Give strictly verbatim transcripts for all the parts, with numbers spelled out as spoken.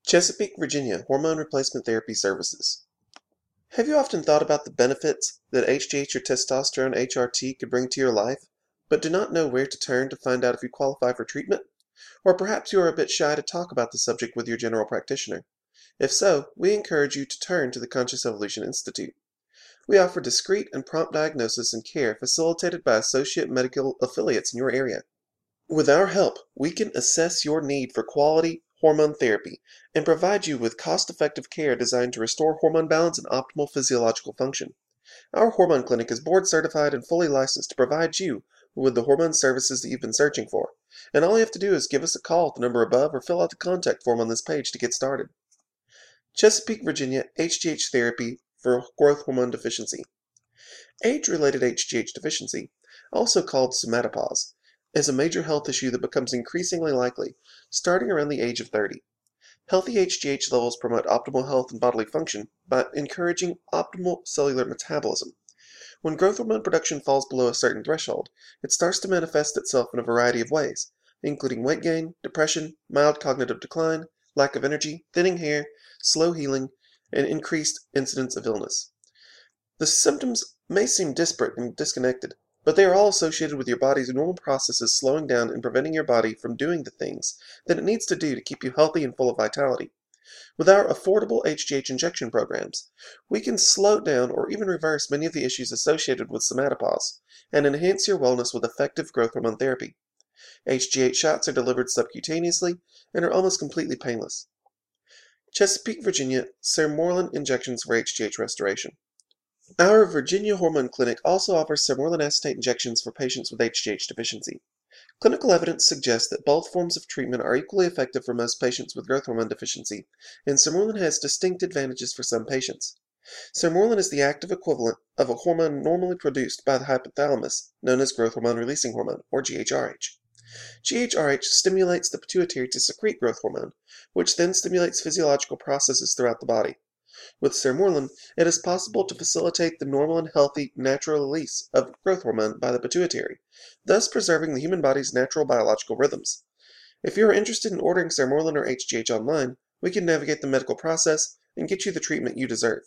Chesapeake, Virginia Hormone Replacement Therapy Services. Have you often thought about the benefits that H G H or testosterone H R T could bring to your life, but do not know where to turn to find out if you qualify for treatment? Or perhaps you are a bit shy to talk about the subject with your general practitioner. If so, we encourage you to turn to the Conscious Evolution Institute. We offer discreet and prompt diagnosis and care facilitated by associate medical affiliates in your area. With our help, we can assess your need for quality hormone therapy and provide you with cost-effective care designed to restore hormone balance and optimal physiological function. Our hormone clinic is board certified and fully licensed to provide you with the hormone services that you've been searching for, and all you have to do is give us a call at the number above or fill out the contact form on this page to get started. Chesapeake, Virginia H G H Therapy for Growth Hormone Deficiency. Age-related H G H deficiency, also called somatopause, is a major health issue that becomes increasingly likely starting around the age of thirty. Healthy H G H levels promote optimal health and bodily function by encouraging optimal cellular metabolism. When growth hormone production falls below a certain threshold, it starts to manifest itself in a variety of ways, including weight gain, depression, mild cognitive decline, lack of energy, thinning hair, slow healing, and increased incidence of illness. The symptoms may seem disparate and disconnected, but they are all associated with your body's normal processes slowing down and preventing your body from doing the things that it needs to do to keep you healthy and full of vitality. With our affordable H G H injection programs, we can slow down or even reverse many of the issues associated with somatopause and enhance your wellness with effective growth hormone therapy. H G H shots are delivered subcutaneously and are almost completely painless. Chesapeake, Virginia Sermorelin injections for H G H restoration. Our Virginia Hormone Clinic also offers sermorelin acetate injections for patients with H G H deficiency. Clinical evidence suggests that both forms of treatment are equally effective for most patients with growth hormone deficiency, and sermorelin has distinct advantages for some patients. Sermorelin is the active equivalent of a hormone normally produced by the hypothalamus, known as growth hormone releasing hormone, or G H R H. G H R H stimulates the pituitary to secrete growth hormone, which then stimulates physiological processes throughout the body. With sermorelin, it is possible to facilitate the normal and healthy natural release of growth hormone by the pituitary, thus preserving the human body's natural biological rhythms. If you are interested in ordering sermorelin or H G H online, we can navigate the medical process and get you the treatment you deserve.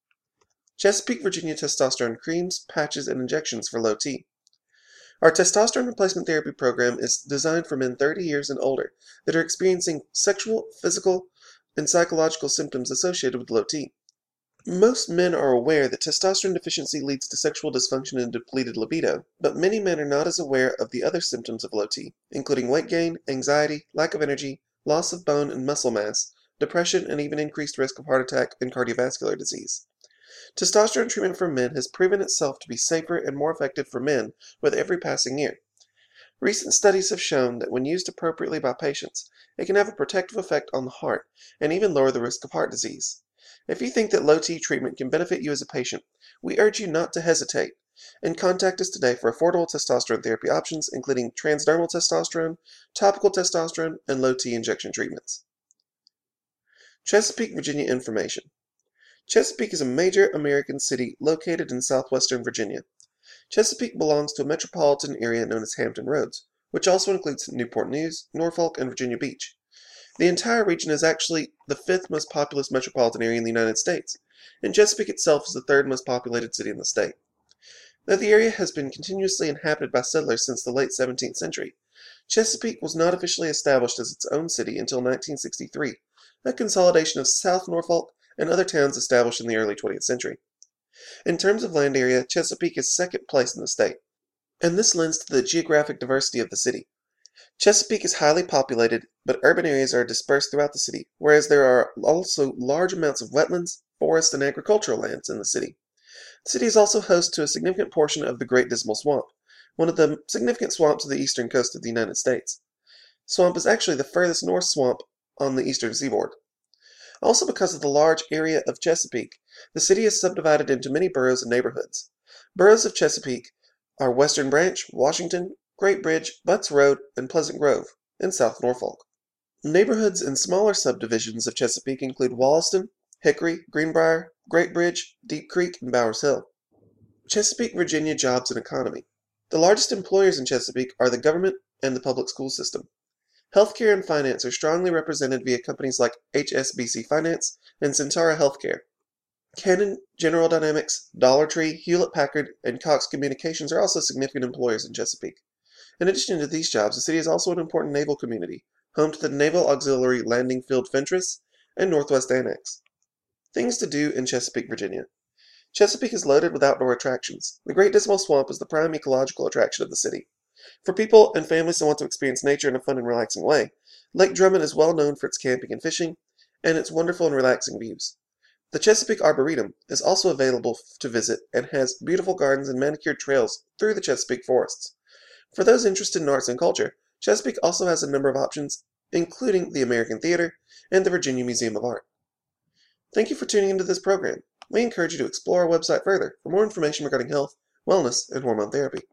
Chesapeake, Virginia testosterone creams, patches, and injections for low T. Our testosterone replacement therapy program is designed for men thirty years and older that are experiencing sexual, physical, and psychological symptoms associated with low T. Most men are aware that testosterone deficiency leads to sexual dysfunction and depleted libido, but many men are not as aware of the other symptoms of low T, including weight gain, anxiety, lack of energy, loss of bone and muscle mass, depression, and even increased risk of heart attack and cardiovascular disease. Testosterone treatment for men has proven itself to be safer and more effective for men with every passing year. Recent studies have shown that when used appropriately by patients, it can have a protective effect on the heart and even lower the risk of heart disease. If you think that low T treatment can benefit you as a patient, we urge you not to hesitate and contact us today for affordable testosterone therapy options, including transdermal testosterone, topical testosterone, and low T injection treatments. Chesapeake, Virginia information. Chesapeake is a major American city located in southwestern Virginia. Chesapeake belongs to a metropolitan area known as Hampton Roads, which also includes Newport News, Norfolk, and Virginia Beach. The entire region is actually the fifth most populous metropolitan area in the United States, and Chesapeake itself is the third most populated city in the state. Though the area has been continuously inhabited by settlers since the late seventeenth century, Chesapeake was not officially established as its own city until nineteen sixty-three, a consolidation of South Norfolk and other towns established in the early twentieth century. In terms of land area, Chesapeake is second place in the state, and this lends to the geographic diversity of the city. Chesapeake is highly populated, but urban areas are dispersed throughout the city, whereas there are also large amounts of wetlands, forests, and agricultural lands in the city. The city is also host to a significant portion of the Great Dismal Swamp, one of the significant swamps of the eastern coast of the United States. Swamp is actually the furthest north swamp on the eastern seaboard. Also, because of the large area of Chesapeake, the city is subdivided into many boroughs and neighborhoods. Boroughs of Chesapeake are Western Branch, Washington, Great Bridge, Butts Road, and Pleasant Grove, in South Norfolk. Neighborhoods and smaller subdivisions of Chesapeake include Wollaston, Hickory, Greenbrier, Great Bridge, Deep Creek, and Bowers Hill. Chesapeake, Virginia jobs and economy. The largest employers in Chesapeake are the government and the public school system. Healthcare and finance are strongly represented via companies like H S B C Finance and Centara Healthcare. Canon, General Dynamics, Dollar Tree, Hewlett-Packard, and Cox Communications are also significant employers in Chesapeake. In addition to these jobs, the city is also an important naval community, home to the Naval Auxiliary Landing Field Fentress and Northwest Annex. Things to do in Chesapeake, Virginia. Chesapeake is loaded with outdoor attractions. The Great Dismal Swamp is the prime ecological attraction of the city. For people and families who want to experience nature in a fun and relaxing way, Lake Drummond is well known for its camping and fishing, and its wonderful and relaxing views. The Chesapeake Arboretum is also available to visit and has beautiful gardens and manicured trails through the Chesapeake forests. For those interested in arts and culture, Chesapeake also has a number of options, including the American Theater and the Virginia Museum of Art. Thank you for tuning into this program. We encourage you to explore our website further for more information regarding health, wellness, and hormone therapy.